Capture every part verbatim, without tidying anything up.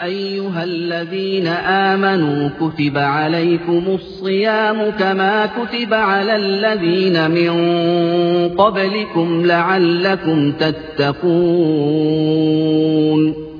أيها الذين آمنوا كتب عليكم الصيام كما كتب على الذين من قبلكم لعلكم تتقون.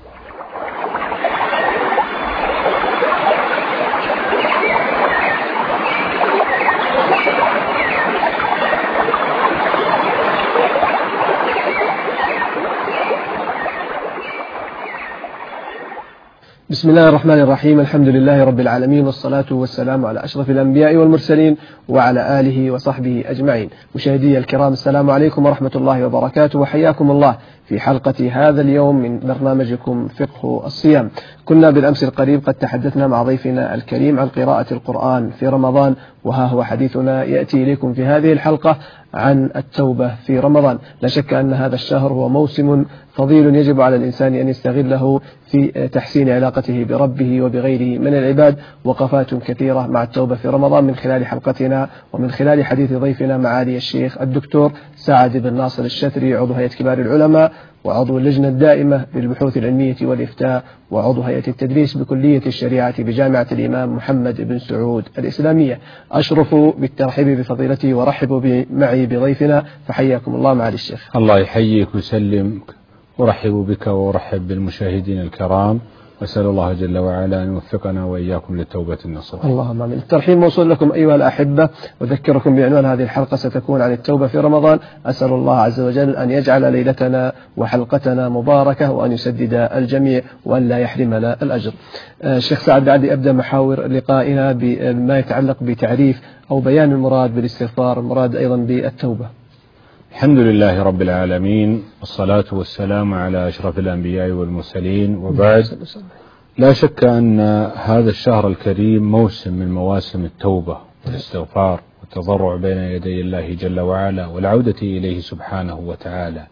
بسم الله الرحمن الرحيم. الحمد لله رب العالمين، والصلاة والسلام على أشرف الأنبياء والمرسلين وعلى آله وصحبه أجمعين. مشاهدي الكرام، السلام عليكم ورحمة الله وبركاته، وحياكم الله في حلقة هذا اليوم من برنامجكم فقه الصيام. كنا بالأمس القريب قد تحدثنا مع ضيفنا الكريم عن قراءة القرآن في رمضان، وها هو حديثنا يأتي إليكم في هذه الحلقة عن التوبة في رمضان. لا شك أن هذا الشهر هو موسم فضيل يجب على الإنسان أن يستغله في تحسين علاقته بربه وبغيره من العباد. وقفات كثيرة مع التوبة في رمضان من خلال حلقتنا ومن خلال حديث ضيفنا معالي الشيخ الدكتور سعد بن ناصر الشتري، عضو هيئة كبار العلماء وعضو اللجنة الدائمة للبحوث العلمية والإفتاء وعضو هيئة التدريس بكلية الشريعة بجامعة الإمام محمد بن سعود الإسلامية. أشرف بالترحيب بفضيلته ورحبوا معي بضيفنا، فحياكم الله معالي الشيخ. الله يحييك ويسلمك، ورحب بك ورحب بالمشاهدين الكرام، وأسأل الله جل وعلا أن يوفقنا وإياكم للتوبة النصوح. اللهم آمين. الترحيب موصول لكم أيها الأحبة، وذكركم بعنوان هذه الحلقة ستكون عن التوبة في رمضان. أسأل الله عز وجل أن يجعل ليلتنا وحلقتنا مباركة، وأن يسدد الجميع، وأن لا يحرمنا الأجر. الشيخ سعد، دعني أبدأ محاور لقائنا بما يتعلق بتعريف أو بيان المراد بالاستغفار، المراد أيضا بالتوبة. الحمد لله رب العالمين، والصلاة والسلام على أشرف الأنبياء والمرسلين، وبعد. لا شك أن هذا الشهر الكريم موسم من مواسم التوبة والاستغفار والتضرع بين يدي الله جل وعلا والعودة إليه سبحانه وتعالى.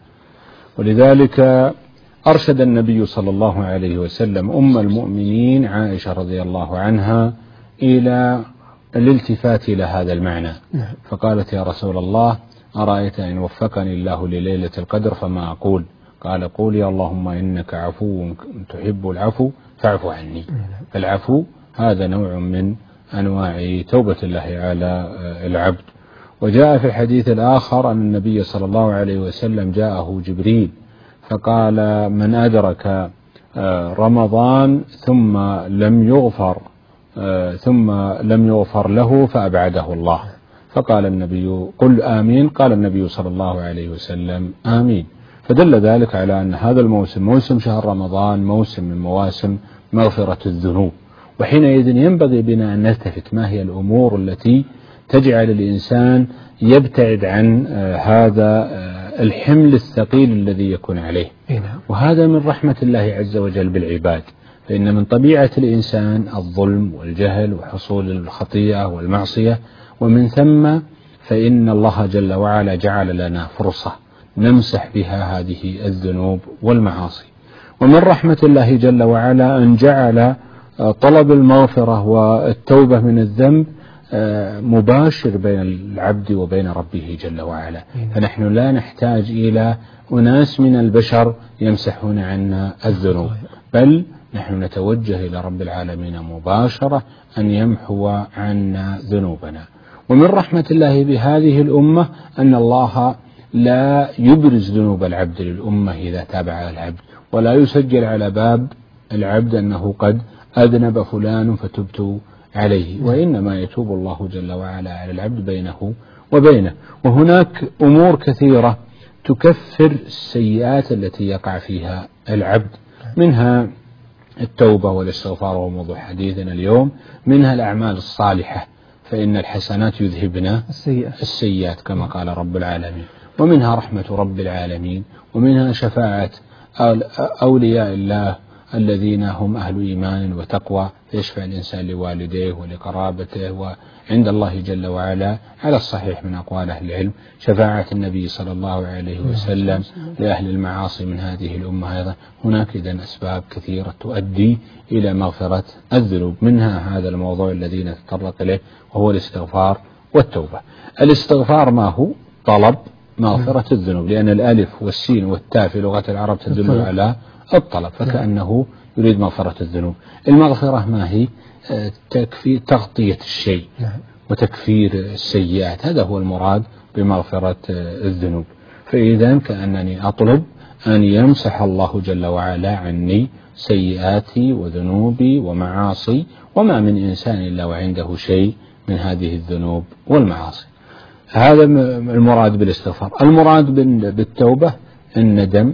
ولذلك أرشد النبي صلى الله عليه وسلم أم المؤمنين عائشة رضي الله عنها إلى الالتفات إلى هذا المعنى، فقالت: يا رسول الله، أرأيت إن وفقني الله لليلة القدر فما أقول؟ قال: قولي اللهم إنك عفو تحب العفو فاعف عني. فالعفو هذا نوع من أنواع توبة الله على العبد. وجاء في الحديث الآخر أن النبي صلى الله عليه وسلم جاءه جبريل فقال: من أدرك رمضان ثم لم يغفر ثم لم يغفر له فأبعده الله. فقال النبي: قل آمين. قال النبي صلى الله عليه وسلم: آمين. فدل ذلك على أن هذا الموسم، موسم شهر رمضان، موسم من مواسم مغفرة الذنوب. وحينئذ ينبغي بنا أن نلتفت ما هي الأمور التي تجعل الإنسان يبتعد عن هذا الحمل الثقيل الذي يكون عليه. وهذا من رحمة الله عز وجل بالعباد، فإن من طبيعة الإنسان الظلم والجهل وحصول الخطيئة والمعصية، ومن ثم فإن الله جل وعلا جعل لنا فرصة نمسح بها هذه الذنوب والمعاصي. ومن رحمة الله جل وعلا أن جعل طلب المغفرة والتوبة من الذنب مباشر بين العبد وبين ربه جل وعلا، فنحن لا نحتاج إلى أناس من البشر يمسحون عنا الذنوب، بل نحن نتوجه إلى رب العالمين مباشرة أن يمحو عنا ذنوبنا. ومن رحمة الله بهذه الأمة أن الله لا يبرز ذنوب العبد للأمة إذا تابع العبد، ولا يسجل على باب العبد أنه قد أذنب فلان فتبت عليه، وإنما يتوب الله جل وعلا على العبد بينه وبينه. وهناك أمور كثيرة تكفر السيئات التي يقع فيها العبد، منها التوبة والاستغفار وهو موضوع حديثنا اليوم، منها الأعمال الصالحة فإن الحسنات يذهبن السيئات كما قال رب العالمين، ومنها رحمة رب العالمين، ومنها شفاعة أولياء الله الذين هم أهل إيمان وتقوى، يشفع الإنسان لوالديه ولقرابته وعند الله جل وعلا على الصحيح من أقوال أهل العلم. شفاعة النبي صلى الله عليه وسلم لأهل المعاصي من هذه الأمة أيضا. هناك إذن أسباب كثيرة تؤدي إلى مغفرة الذنوب، منها هذا الموضوع الذي نتطرق إليه وهو الاستغفار والتوبة. الاستغفار ما هو؟ طلب مغفرة الذنوب، لأن الألف والسين والتاء في لغة العرب تدل على الطلب، فكأنه يريد مغفرة الذنوب. المغفرة ما هي؟ تكفي تغطية الشيء وتكفير السيئات، هذا هو المراد بمغفرة الذنوب. فإذا كأنني أطلب أن يمسح الله جل وعلا عني سيئاتي وذنوبي ومعاصي، وما من إنسان إلا وعنده شيء من هذه الذنوب والمعاصي. هذا المراد بالاستغفار. المراد بالتوبة الندم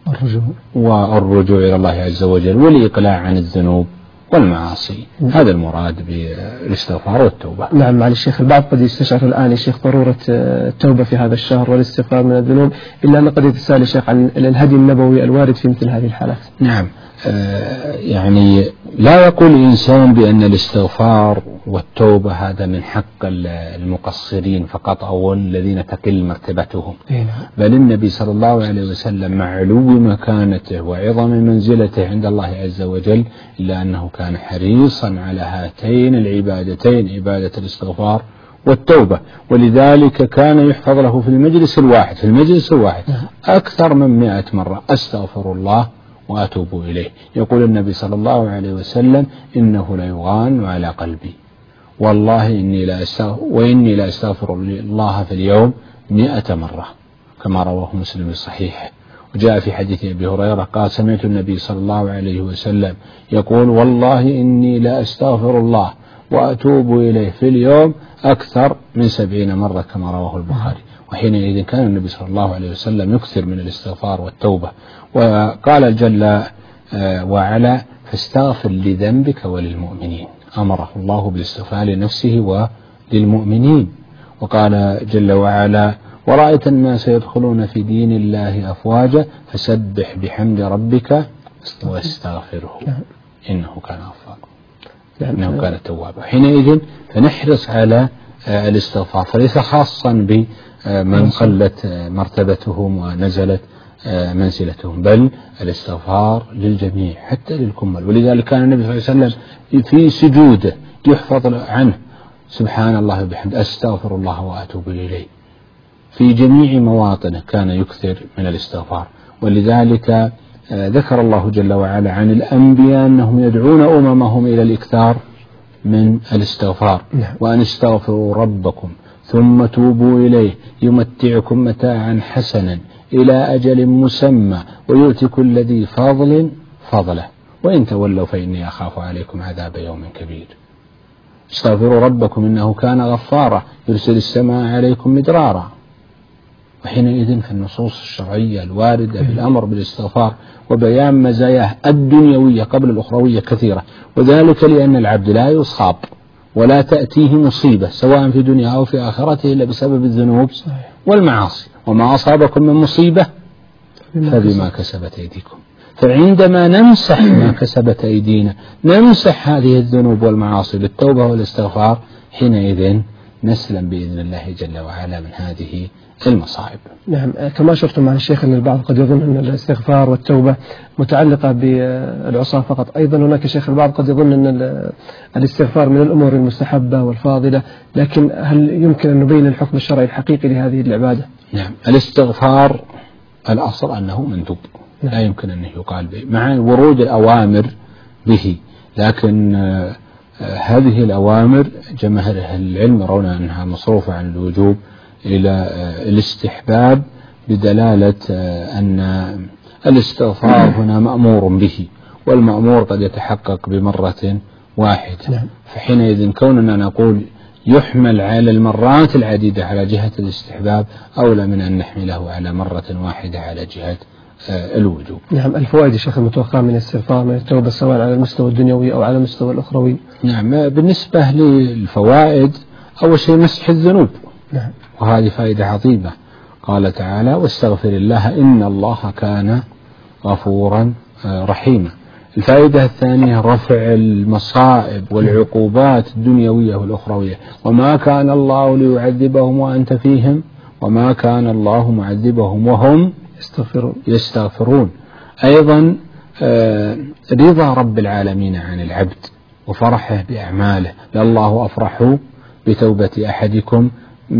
والرجوع إلى الله عز وجل والإقلاع عن الذنوب والمعاصي، هذا المراد بالاستغفار والتوبة. نعم. مع الشيخ البعض قد يستشعر الآن يا شيخ ضرورة التوبة في هذا الشهر والاستغفار من الذنوب، إلا أن قد يتساءل الشيخ عن الهدي النبوي الوارد في مثل هذه الحالات. نعم. آه يعني لا يقول الإنسان بأن الاستغفار والتوبة هذا من حق المقصرين فقط أو الذين تقل مرتبتهم، بل النبي صلى الله عليه وسلم مع علو مكانته وعظم منزلته عند الله عز وجل إلا أنه كان حريصا على هاتين العبادتين، عبادة الاستغفار والتوبة، ولذلك كان يحفظ له في المجلس الواحد في المجلس الواحد أكثر من مئة مرة أستغفر الله وأتوب إليه. يقول النبي صلى الله عليه وسلم إنه ليغان على قلبي والله إني لا أستغفر وإني لا أستغفر الله في اليوم مئة مرة، كما رواه مسلم الصحيح. وجاء في حديث أبي هريرة قال سمعت النبي صلى الله عليه وسلم يقول والله إني لا أستغفر الله وأتوب إليه في اليوم أكثر من سبعين مرة، كما رواه البخاري. وحينئذ كان النبي صلى الله عليه وسلم يكثر من الاستغفار والتوبة. وقال جل وعلا فاستغفر لذنبك وللمؤمنين، أمره الله بالاستغفار لنفسه وللمؤمنين. وقال جل وعلا ورأيت الناس يدخلون في دين الله أفواجا فسبح بحمد ربك واستغفره إنه كان غفارا إنه كان توابا. حينئذ فنحرص على الاستغفار، فليس خاصا بمن قلت مرتبتهم ونزلت منزلتهم، بل الاستغفار للجميع حتى للكمل. ولذلك كان النبي صلى الله عليه وسلم في سجوده يحفظ عنه سبحان الله وبحمده أستغفر الله وأتوب إليه، في جميع مواطنه كان يكثر من الاستغفار. ولذلك ذكر الله جل وعلا عن الأنبياء أنهم يدعون أممهم إلى الإكثار من الاستغفار، وأن استغفروا ربكم ثم توبوا إليه يمتعكم متاعا حسنا إلى أجل مسمى ويؤتي كل ذي فضل فضله وإن تولوا فإني أخاف عليكم عذاب يوم كبير. استغفروا ربكم إنه كان غفارا يرسل السماء عليكم مدرارا. وحينئذ في النصوص الشرعية الواردة بالأمر بالاستغفار وبيان مزاياه الدنيوية قبل الأخروية كثيرة، وذلك لأن العبد لا يصاب ولا تأتيه مصيبة سواء في دنيا أو في آخرته إلا بسبب الذنوب والمعاصي، وما أصابكم من مصيبة فبما كسبت أيديكم. فعندما نمسح ما كسبت أيدينا نمسح هذه الذنوب والمعاصي بالتوبة والاستغفار، حينئذ نسلم بإذن الله جل وعلا من هذه المصائب. نعم. كما شفتم مع الشيخ أن البعض قد يظن أن الاستغفار والتوبة متعلقة بالعصاة فقط، أيضا هناك شيخ البعض قد يظن أن الاستغفار من الأمور المستحبة والفاضلة، لكن هل يمكن أن نبين الحكم الشرعي الحقيقي لهذه العبادة؟ نعم. الاستغفار الأصل أنه مندوب، لا يمكن أن يقال به مع ورود الأوامر به، لكن آه هذه الأوامر جماهير أهل العلم يرون أنها مصروفة عن الوجوب إلى آه الاستحباب، بدلالة آه أن الاستغفار هنا مأمور به، والمأمور قد يتحقق بمرة واحدة. فحينئذ كوننا نقول يحمل على المرات العديدة على جهة الاستحباب أولى من أن نحمله على مرة واحدة على جهة الوجوب. نعم. الفوائد يا شيخ المتوقعة من الاستغفار من التوبة سواء على المستوى الدنيوي أو على المستوى الأخروي؟ نعم. بالنسبة للفوائد أول شيء مسح الذنوب. نعم. وهذه فائدة عظيمة. قال تعالى واستغفر الله إن الله كان غفورا رحيما. الفائدة الثانية رفع المصائب والعقوبات الدنيوية والأخروية، وما كان الله ليعذبهم وأنت فيهم وما كان الله معذبهم وهم يستغفرون يستغفرون. أيضا رضا رب العالمين عن العبد وفرحه بأعماله، لله أفرح بتوبة أحدكم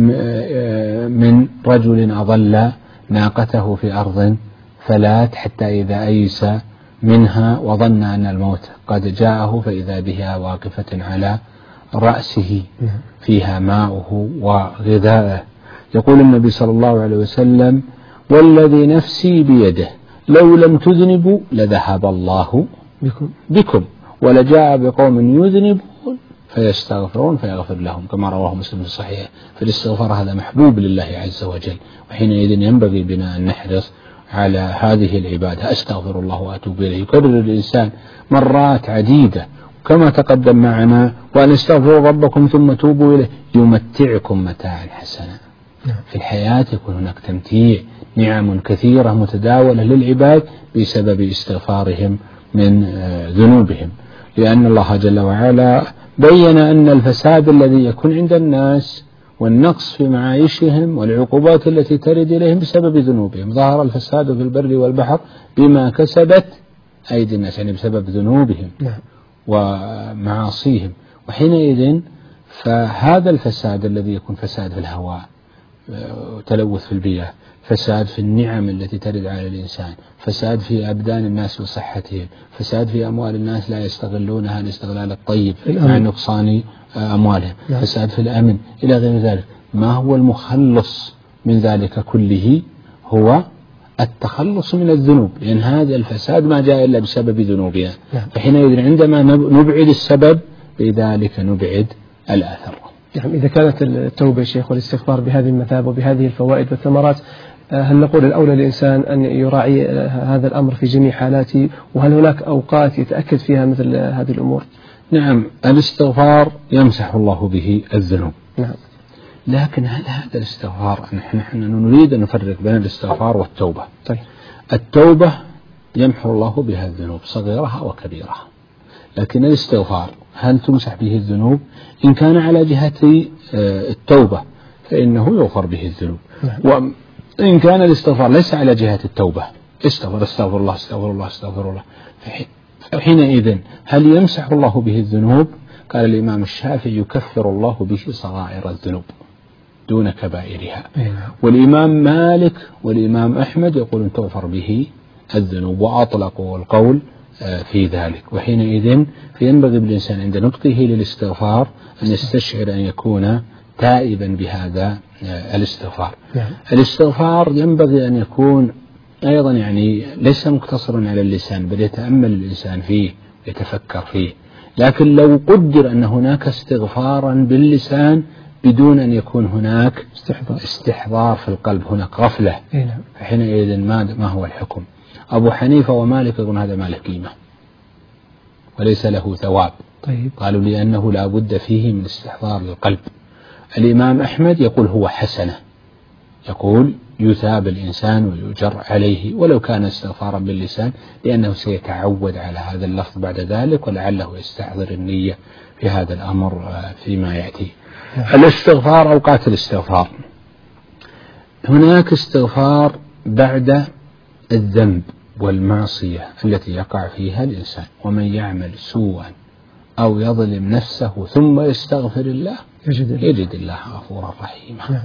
من رجل أضل ناقته في أرض فلات حتى إذا أيس منها وظن أن الموت قد جاءه فإذا بها واقفة على رأسه فيها ماؤه وغذاءه. يقول النبي صلى الله عليه وسلم: والذي نفسي بيده لو لم تذنبوا لذهب الله بكم, بكم ولجاء بقوم يذنبون فيستغفرون فيغفر لهم، كما رواه مسلم في صحيحه. فالاستغفار هذا محبوب لله عز وجل، وحينئذ ينبغي بنا أن نحرص على هذه العبادة. أستغفر الله وأتوب إليه يكرر الإنسان مرات عديدة كما تقدم معنا، وأن استغفروا ربكم ثم توبوا إليه يمتعكم متاعا حسنا. في الحياة يكون هناك تمتيع، نعم كثيرة متداولة للعباد بسبب استغفارهم من ذنوبهم، لأن الله جل وعلا بين أن الفساد الذي يكون عند الناس والنقص في معايشهم والعقوبات التي ترد إليهم بسبب ذنوبهم. ظهر الفساد في البر والبحر بما كسبت أيدي الناس، يعني بسبب ذنوبهم ومعاصيهم. وحينئذ فهذا الفساد الذي يكون فساد في الهواء وتلوث في البيئة، فساد في النعم التي ترد على الإنسان، فساد في أبدان الناس وصحتهم، فساد في أموال الناس لا يستغلونها الاستغلال الطيب مع نقصان أموالهم، نعم. فساد في الأمن إلى غير ذلك. ما هو المخلص من ذلك كله؟ هو التخلص من الذنوب، لأن هذا الفساد ما جاء إلا بسبب ذنوبنا، نعم. فحينئذ عندما نبعد السبب بذلك نبعد الأثر. نعم. إذا كانت التوبة يا شيخ والاستغفار بهذه المثابة وبهذه الفوائد والثمرات، هل نقول الأولى للإنسان أن يراعي هذا الأمر في جميع حالاته؟ وهل هناك أوقات يتأكد فيها مثل هذه الأمور؟ نعم، الاستغفار يمسح الله به الذنوب، نعم. لكن هل هذا الاستغفار، نحن نريد أن نفرق بين الاستغفار والتوبة. طيب. التوبة يمحو الله بها الذنوب صغيرها وكبيرها، لكن الاستغفار هل تمسح به الذنوب؟ إن كان على جهة التوبة فإنه يغفر به الذنوب، نعم. وإن كان الاستغفار ليس على جهة التوبة، استغفر استغفر الله استغفر الله استغفر الله، فحينئذ هل يمسح الله به الذنوب؟ قال الإمام الشافعي: يكفر الله به صغائر الذنوب دون كبائرها. والإمام مالك والإمام أحمد يقولون تغفر به الذنوب، وأطلقوا القول في ذلك. وحينئذ فينبغي بالإنسان عند نطقه للاستغفار أن يستشعر أن يكون تائبا بهذا الاستغفار. الاستغفار ينبغي أن يكون أيضا يعني ليس مقتصرا على اللسان، بل يتأمل الإنسان فيه يتفكر فيه. لكن لو قدر أن هناك استغفارا باللسان بدون أن يكون هناك استحضار, استحضار في القلب، هناك غفلة، فحينئذ ما هو الحكم؟ أبو حنيفة ومالك يقولون هذا ما له قيمة وليس له ثواب. طيب. قالوا لأنه لا بد فيه من استحضار للقلب. الإمام أحمد يقول هو حسنة، يقول يثاب الإنسان ويجر عليه ولو كان استغفارا باللسان، لأنه سيتعود على هذا اللفظ بعد ذلك، ولعله يستحضر النية في هذا الأمر فيما يأتي. الاستغفار، أوقات الاستغفار، هناك استغفار بعد الذنب والمعصية التي يقع فيها الإنسان، ومن يعمل سوءا أو يظلم نفسه ثم يستغفر الله يجد, يجد الله غفورا رحيما.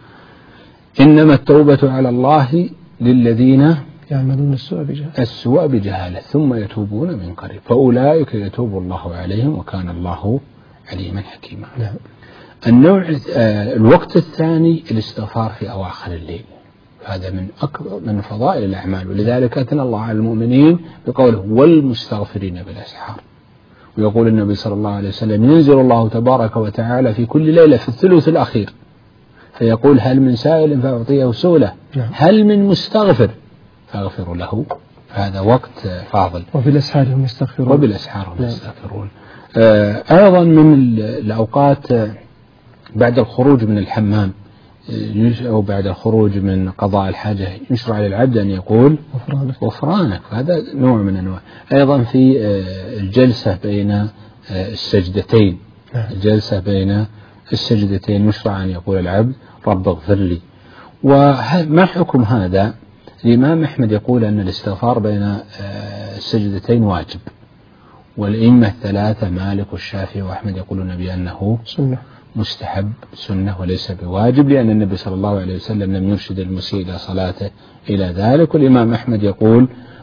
إنما التوبة على الله للذين يعملون السوء بجهالة السوء بجهالة ثم يتوبون من قريب فأولئك يتوب الله عليهم وكان الله عليما حكيما. نعم. النوع الوقت الثاني الاستغفار في أواخر الليل، هذا من أكبر من فضائل الأعمال، ولذلك أثنى الله على المؤمنين بقوله والمستغفرين بالأسحار. ويقول النبي صلى الله عليه وسلم ينزل الله تبارك وتعالى في كل ليلة في الثلث الأخير فيقول هل من سائل فأعطيه سؤله، نعم. هل من مستغفر فأغفر له. هذا وقت فاضل. وبالأسحار هم يستغفرون وبالأسحار هم يستغفرون. أيضا من الأوقات بعد الخروج من الحمام أو بعد الخروج من قضاء الحاجة يشرع للعبد أن يقول غفرانك غفرانك، هذا نوع من أنواع. أيضا في الجلسة بين السجدتين، الجلسة بين السجدتين يشرع أن يقول العبد رب اغفر لي. وما حكم هذا؟ الإمام أحمد يقول أن الاستغفار بين السجدتين واجب، والأئمة الثلاثة مالك والشافعي وأحمد يقولون بأنه سنة مستحب سنة وليس بواجب، لأن النبي صلى الله عليه وسلم لم يرشد المسيء إلى صلاته إلى ذلك. والإمام أحمد يقول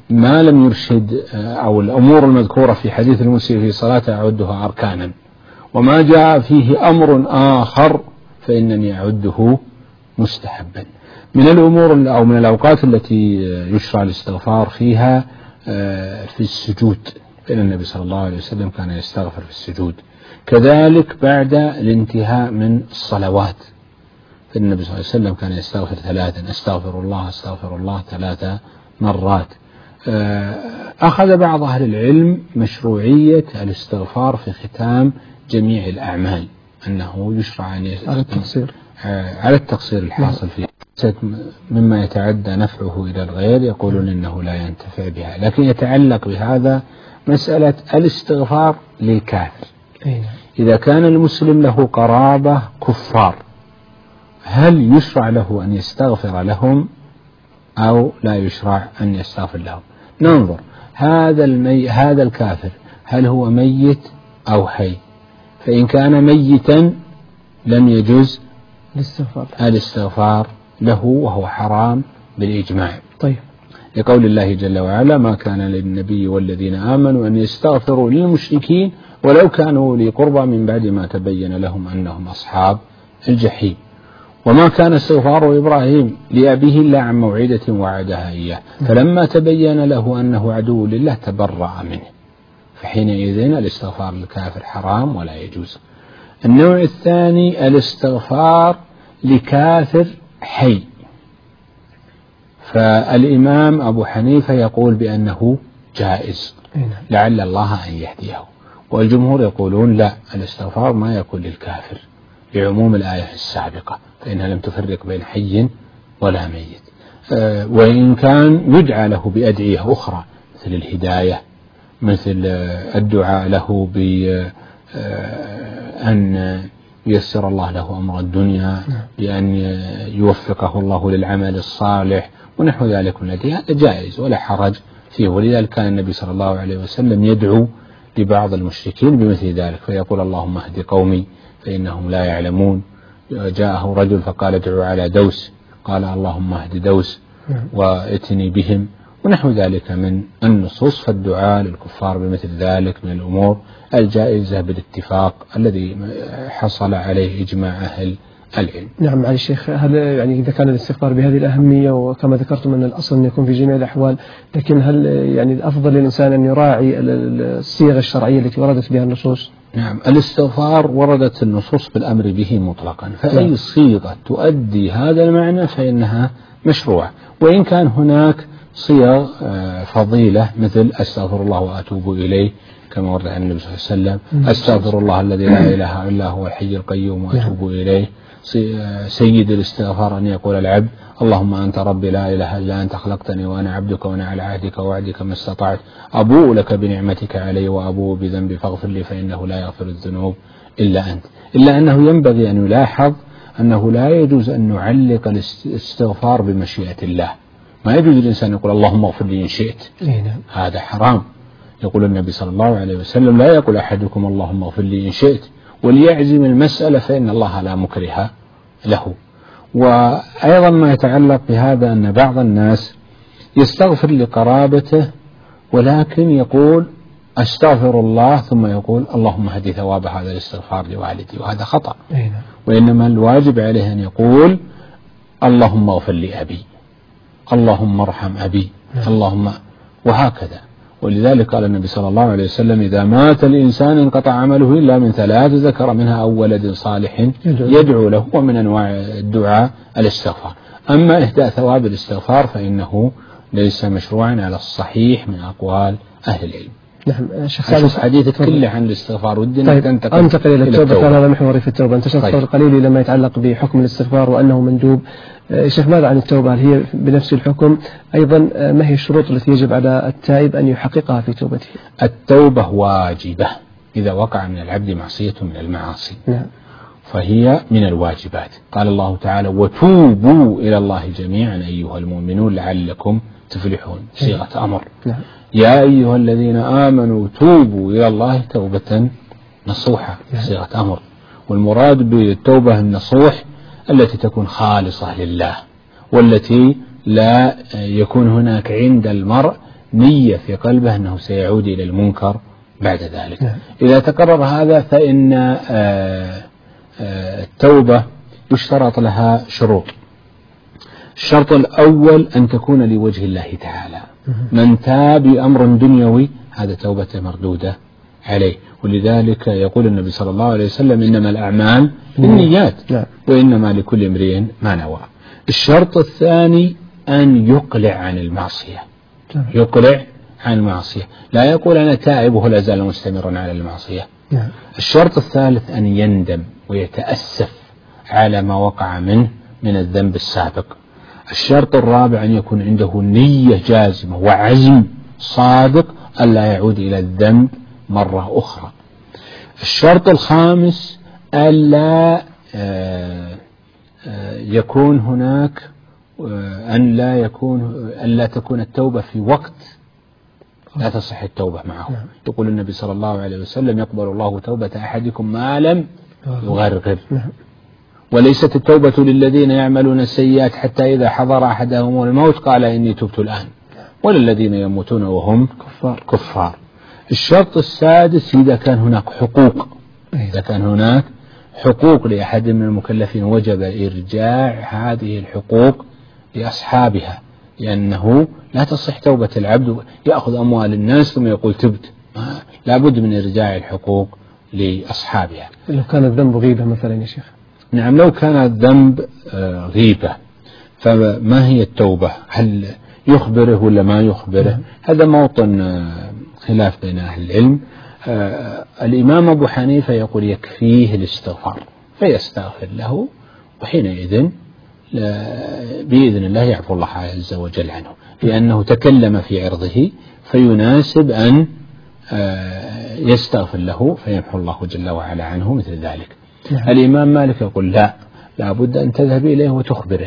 ما لم يرشد أو الأمور المذكورة في حديث المسيء في صلاته أعدها أركانا، وما جاء فيه أمر آخر فإنني أعده مستحبا. من الأمور أو من الأوقات التي يشرع الاستغفار فيها في السجود، فإن النبي صلى الله عليه وسلم كان يستغفر في السجود، كذلك بعد الانتهاء من الصلوات، فإن النبي صلى الله عليه وسلم كان يستغفر ثلاثا، أستغفر الله أستغفر الله ثلاث مرات. أخذ بعض أهل العلم مشروعية الاستغفار في ختام جميع الأعمال، أنه يشرع أن على التقصير على التقصير الحاصل فيه مما يتعدى نفعه إلى الغير، يقولون إنه لا ينتفع بها. لكن يتعلق بهذا مسألة الاستغفار للكافر، إذا كان المسلم له قرابة كفار هل يشرع له أن يستغفر لهم أو لا يشرع أن يستغفر لهم؟ ننظر هذا المي... هذا الكافر هل هو ميت أو حي؟ فإن كان ميتا لم يجوز الاستغفار الاستغفار له وهو حرام بالإجماع. طيب. لقول الله جل وعلا: ما كان للنبي والذين آمنوا أن يستغفروا للمشركين ولو كانوا أولي قربى من بعد ما تبين لهم أنهم أصحاب الجحيم. وما كان استغفار إبراهيم لأبيه إلا عن موعدة وعدها إياه، فلما تبين له أنه عدو لله تبرأ منه، فحينئذ الاستغفار للكافر حرام ولا يجوز. النوع الثاني الاستغفار لكافر حي، فالإمام أبو حنيفة يقول بأنه جائز لعل الله أن يهديه، والجمهور يقولون لا، الاستغفار ما يكون للكافر لعموم الآية السابقة، فإنها لم تفرق بين حي ولا ميت. أه وإن كان يدعى له بأدعية أخرى مثل الهداية، مثل الدعاء له بأن ييسر الله له أمر الدنيا، بأن يوفقه الله للعمل الصالح ونحو ذلك من الأدعية، هذا جائز ولا حرج فيه. ولذلك كان النبي صلى الله عليه وسلم يدعو لبعض المشركين بمثل ذلك، فيقول: اللهم اهد قومي فإنهم لا يعلمون. جاءه رجل فقال: ادعوا على دوس، قال: اللهم اهد دوس واتني بهم، ونحو ذلك من النصوص. فالدعاء للكفار بمثل ذلك من الأمور الجائزة بالاتفاق الذي حصل عليه إجماع أهل العلم. نعم. معالي الشيخ، هل يعني إذا كان الاستغفار بهذه الأهمية وكما ذكرتم أن الأصل أن يكون في جميع الأحوال، لكن هل يعني الأفضل للإنسان أن يراعي الصيغ الشرعية التي وردت بها النصوص؟ نعم، الاستغفار وردت النصوص بالأمر به مطلقا، فأي نعم. صيغة تؤدي هذا المعنى فإنها مشروعة، وإن كان هناك صيغ فضيلة مثل أستغفر الله وأتوب إليه كما ورد عن النبي صلى الله عليه وسلم، أستغفر الله الذي لا إله إلا هو الحي القيوم وأتوب إليه. سيد الاستغفار أن يقول العبد: اللهم أنت ربي لا إله إلا أنت خلقتني وأنا عبدك وأنا على عهدك ووعدك ما استطعت، أبوء لك بنعمتك علي وأبوء بذنبي فاغفر لي فإنه لا يغفر الذنوب إلا أنت. إلا أنه ينبغي أن يلاحظ أنه لا يجوز أن نعلق الاستغفار بمشيئة الله. ما يجوز الإنسان يقول: اللهم اغفر لي إن شئت، هذا حرام. يقول النبي صلى الله عليه وسلم: لا يقول أحدكم اللهم اغفر لي إن شئت، وليعزم المسألة فإن الله لا مكره له. وأيضا ما يتعلق بهذا أن بعض الناس يستغفر لقرابته ولكن يقول أستغفر الله ثم يقول اللهم هدي ثواب هذا الاستغفار لوالدي، وهذا خطأ. وإنما الواجب عليه أن يقول اللهم اغفر لي أبي، اللهم ارحم أبي، اللهم، وهكذا. ولذلك قال النبي صلى الله عليه وسلم: إذا مات الإنسان انقطع عمله إلا من ثلاث، ذكر منها أو ولد صالح يدعو له، ومن أنواع الدعاء الاستغفار. أما إهداء ثواب الاستغفار فإنه ليس مشروعا على الصحيح من أقوال أهل العلم. نعم. شوف حديثك كله عن الاستغفار ودنا طيب. تنتقل, انتقل إلى التوبة. كان هذا محوري في التوبة. انتشر طيب. القليل لما يتعلق بحكم الاستغفار وأنه مندوب. شيخ، ماذا عن التوبة؟ هل هي بنفس الحكم؟ أيضا ما هي الشروط التي يجب على التائب أن يحققها في توبته؟ التوبة واجبة إذا وقع من العبد معصية من المعاصي. نعم. فهي من الواجبات. قال الله تعالى: وتوبوا إلى الله جميعا أيها المؤمنون لعلكم تفلحون، صيغة أمر. نعم. يا أيها الذين آمنوا توبوا إلى الله توبة نصوحة، صيغة أمر. والمراد بالتوبة النصوح التي تكون خالصة لله، والتي لا يكون هناك عند المرء نية في قلبه أنه سيعود إلى المنكر بعد ذلك. إذا تقرر هذا فإن التوبة يشترط لها شروط. الشرط الأول أن تكون لوجه الله تعالى. من تاب بأمر دنيوي هذا توبته مردودة عليه، ولذلك يقول النبي صلى الله عليه وسلم إنما الأعمال بالنيات وإنما لكل امرئ ما نوى. الشرط الثاني أن يقلع عن المعصية، يقلع عن المعصية، لا يقول أنا تائب ولا زال مستمرا على المعصية. الشرط الثالث أن يندم ويتأسف على ما وقع منه من الذنب السابق. الشرط الرابع أن يكون عنده نية جازمة وعزم صادق ألا يعود إلى الذنب مرة أخرى. الشرط الخامس ألا يكون هناك أن لا يكون ألا تكون التوبة في وقت لا تصح التوبة معه. يقول النبي صلى الله عليه وسلم يقبل الله توبة أحدكم ما لم يغرغر. وليست التوبة للذين يعملون السيئات حتى إذا حضر أحدهم الموت قال إني تبت الآن، وللذين يموتون وهم كفار, كفار. الشرط السادس إذا كان هناك حقوق، إذا كان هناك حقوق لأحد من المكلفين وجب إرجاع هذه الحقوق لأصحابها، لأنه لا تصح توبة العبد يأخذ أموال الناس ثم يقول تبت، لا بد من إرجاع الحقوق لأصحابها. لو كان الذنب غيبة مثلا يا شيخ. نعم، لو كان الذنب غيبة فما هي التوبة؟ هل يخبره ولا ما يخبره؟ هذا موطن خلاف بين أهل العلم. الإمام أبو حنيفة يقول يكفيه الاستغفار فيستغفر له، وحينئذ بإذن الله يعفو الله عز وجل عنه، لأنه تكلم في عرضه فيناسب أن يستغفر له فيمحو الله جل وعلا عنه مثل ذلك. نعم. الإمام مالك يقول لا، لا بد أن تذهب إليه وتخبره،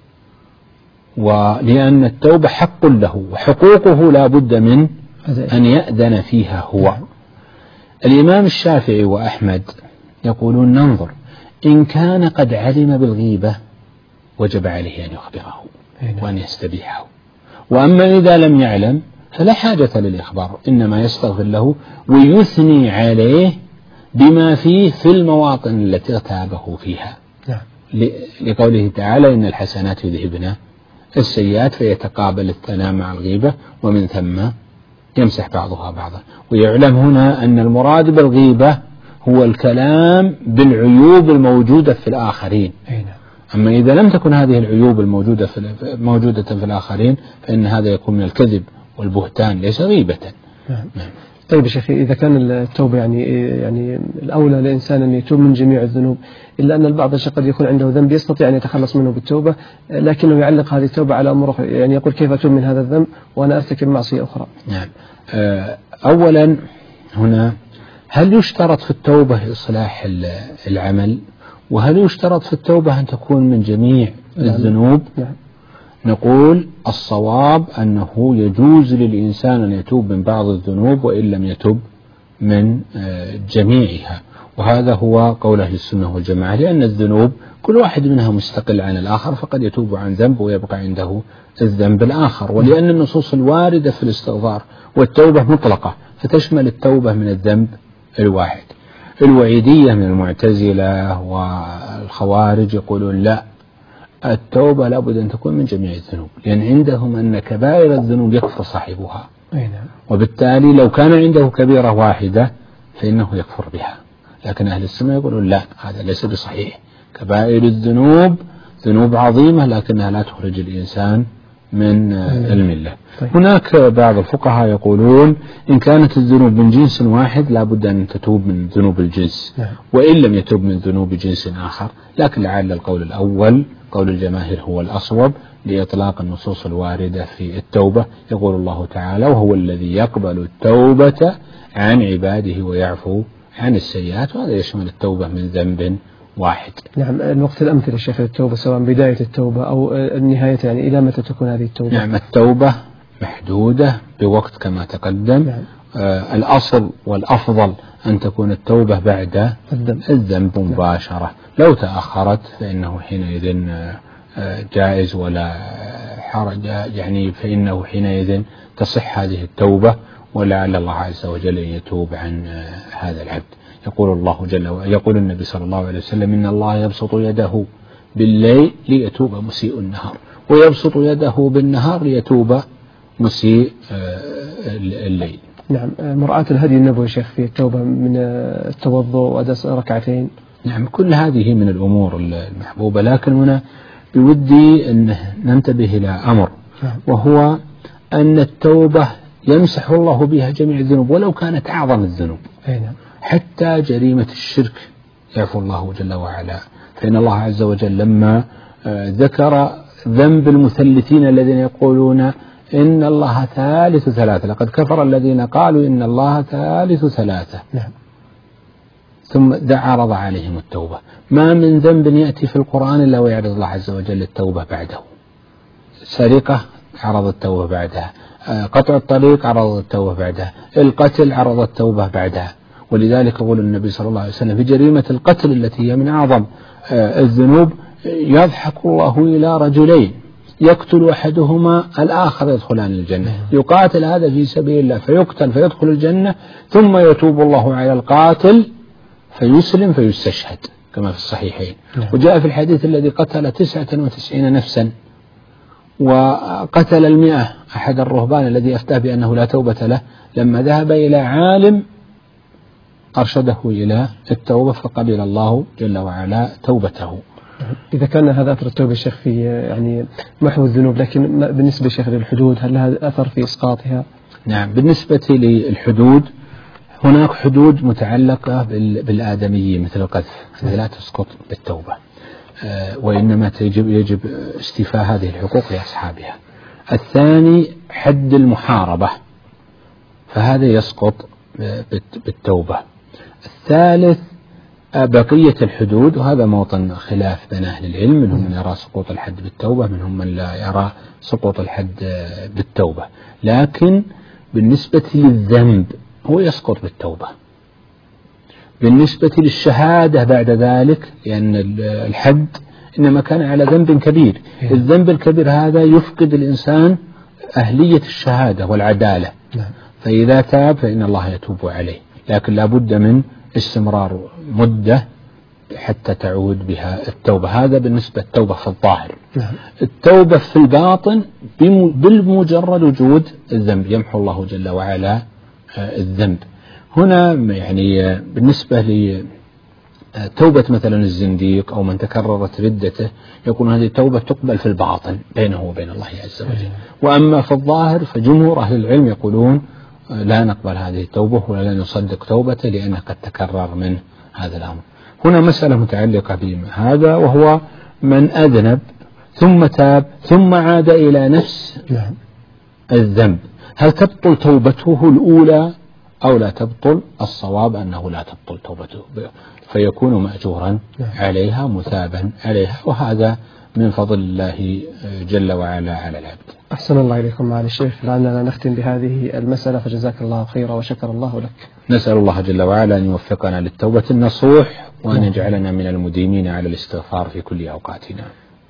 ولأن التوبة حق له وحقوقه لا بد من أن يأذن فيها هو. نعم. الإمام الشافعي وأحمد يقولون ننظر إن كان قد علم بالغيبة وجب عليه أن يخبره وأن يستبيحه، وأما إذا لم يعلم فلا حاجة للإخبار، إنما يستغفر له ويثني عليه بما فيه في المواطن التي اغتابه فيها. نعم. لقوله تعالى إن الحسنات يذهبن السيئات، فيتقابل الثناء مع الغيبة ومن ثم يمسح بعضها بعضا. ويعلم هنا أن المراد بالغيبة هو الكلام بالعيوب الموجودة في الآخرين. أما إذا لم تكن هذه العيوب الموجودة في موجودة في الآخرين فإن هذا يكون من الكذب والبهتان ليس غيبة. نعم. نعم. طيب يا شيخ، إذا كان التوبة يعني يعني الأولى للإنسان أن يتوب من جميع الذنوب، إلا أن البعض قد يكون عنده ذنب يستطيع أن يتخلص منه بالتوبة، لكنه يعلق هذه التوبة على أمور، يعني يقول كيف أتوب من هذا الذنب وأنا أرتكب معصية أخرى. نعم. أولا هنا هل يشترط في التوبة إصلاح العمل؟ وهل يشترط في التوبة أن تكون من جميع الذنوب؟ نعم. نقول الصواب أنه يجوز للإنسان أن يتوب من بعض الذنوب وإن لم يتوب من جميعها، وهذا هو قول أهل السنة والجماعة، لأن الذنوب كل واحد منها مستقل عن الآخر، فقد يتوب عن ذنب ويبقى عنده الذنب الآخر. ولأن النصوص الواردة في الاستغفار والتوبة مطلقة فتشمل التوبة من الذنب الواحد. الوعيدية من المعتزلة والخوارج يقولون لا، التوبة لابد أن تكون من جميع الذنوب، لأن عندهم أن كبائر الذنوب يكفر صاحبها، وبالتالي لو كان عنده كبيرة واحدة فإنه يكفر بها. لكن أهل السنة يقولون لا، هذا ليس بصحيح، كبائر الذنوب ذنوب عظيمة لكنها لا تخرج الإنسان من الملة. هناك بعض الفقهاء يقولون إن كانت الذنوب من جنس واحد لا بد أن تتوب من ذنوب الجنس، وإن لم يتوب من ذنوب جنس آخر، لكن لعل القول الأول قول الجماهير هو الأصوب لإطلاق النصوص الواردة في التوبة. يقول الله تعالى وهو الذي يقبل التوبة عن عباده ويعفو عن السيئات، وهذا يشمل التوبة من ذنب واحد. نعم. الوقت الأمثل الشيخ التوبة سواء بداية التوبة أو النهاية، يعني إلى متى تكون هذه التوبة؟ نعم، التوبة محدودة بوقت كما تقدم. نعم. آه الأصل والأفضل أن تكون التوبة بعد الذنب, الذنب مباشرة. نعم. لو تأخرت فإنه حينئذ آه جائز ولا حرج يعني فإنه حينئذ تصح هذه التوبة، ولعل الله عز وجل أن يتوب عن هذا العبد. يقول الله جل وعلا، يقول النبي صلى الله عليه وسلم: إن الله يبسط يده بالليل ليتوب مسيء النهار، ويبسط يده بالنهار ليتوب مسيء الليل. نعم. مراعاة الهدي النبوي شيخ في التوبة من التوضؤ وأداء ركعتين. نعم، كل هذه من الأمور المحبوبة، لكن هنا بودي أن ننتبه إلى أمر، وهو أن التوبة يمسح الله بها جميع الذنوب ولو كانت أعظم الذنوب، حتى جريمة الشرك يعفو الله جل وعلا. فإن الله عز وجل لما ذكر ذنب المثلثين الذين يقولون إن الله ثالث ثلاثة، لقد كفر الذين قالوا إن الله ثالث ثلاثة، نعم. ثم عرض عليهم التوبة. ما من ذنب يأتي في القرآن إلا ويعرض الله عز وجل التوبة بعده. سرقة عرض التوبة بعدها، قطع الطريق عرض التوبة بعدها، القتل عرض التوبة بعدها. ولذلك يقول النبي صلى الله عليه وسلم في جريمة القتل التي هي من أعظم الذنوب: يضحك الله إلى رجلين يقتل أحدهما الآخر يدخلان الجنة، يقاتل هذا في سبيل الله فيقتل فيدخل الجنة، ثم يتوب الله على القاتل فيسلم فيستشهد كما في الصحيحين. وجاء في الحديث الذي قتل تسعة وتسعين نفسا وقتل المئة أحد الرهبان الذي أفتى بأنه لا توبة له، لما ذهب إلى عالم أرشده إلى التوبة فقبل الله جل وعلا توبته. إذا كان هذا أثر التوبة الشيخ في يعني محو الذنوب، لكن بالنسبة شيخ للحدود هل لها أثر في إسقاطها؟ نعم، بالنسبة للحدود هناك حدود متعلقة بالآدمية مثل القذف، هذه لا تسقط بالتوبة، وإنما يجب يجب استيفاء هذه الحقوق لأصحابها. الثاني حد المحاربة، فهذا يسقط بالتوبة. الثالث بقية الحدود، وهذا موطن خلاف بين أهل العلم، منهم من يرى سقوط الحد بالتوبة، منهم من لا يرى سقوط الحد بالتوبة. لكن بالنسبة للذنب هو يسقط بالتوبة. بالنسبة للشهادة بعد ذلك، لأن الحد إنما كان على ذنب كبير، الذنب الكبير هذا يفقد الإنسان أهلية الشهادة والعدالة، فإذا تاب فإن الله يتوب عليه، لكن لا بد من استمرار مدة حتى تعود بها التوبة. هذا بالنسبة التوبة في الظاهر. التوبة في الباطن بالمجرد وجود الذنب يمحو الله جل وعلا الذنب. هنا يعني بالنسبة لتوبة مثلا الزنديق أو من تكررت ردته، يكون هذه التوبة تقبل في الباطن بينه وبين الله عز وجل. وأما في الظاهر فجمهور أهل العلم يقولون لا نقبل هذه التوبة ولا نصدق توبته لأنه قد تكرر من هذا الأمر. هنا مسألة متعلقة بهذا، وهو من أذنب ثم تاب ثم عاد إلى نفس الذنب، هل تبطل توبته الأولى أو لا تبطل؟ الصواب أنه لا تبطل توبته، فيكون مأجورا عليها مثابا عليها، وهذا من فضل الله جل وعلا على العبد. أحسن الله إليكم معالي الشيخ، لعلنا نختم بهذه المسألة، فجزاك الله خيرا وشكر الله لك. نسأل الله جل وعلا أن يوفقنا للتوبة النصوح، وأن يجعلنا من المديمين على الاستغفار في كل أوقاتنا.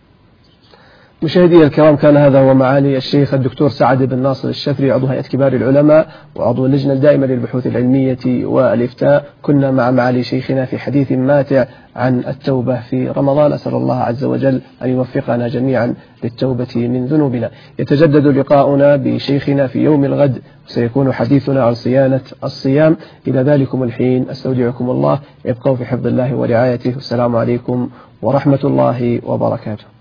مشاهدي الكرام، كان هذا هو معالي الشيخ الدكتور سعد بن ناصر الشفري، عضو هيئة كبار العلماء وعضو اللجنة الدائمة للبحوث العلمية والإفتاء. كنا مع معالي شيخنا في حديث ماتع عن التوبة في رمضان. أسأل الله عز وجل أن يوفقنا جميعا للتوبة من ذنوبنا. يتجدد لقاؤنا بشيخنا في يوم الغد، سيكون حديثنا عن صيانة الصيام. إلى ذلكم الحين أستودعكم الله، ابقوا في حفظ الله ورعايته. السلام عليكم ورحمة الله وبركاته.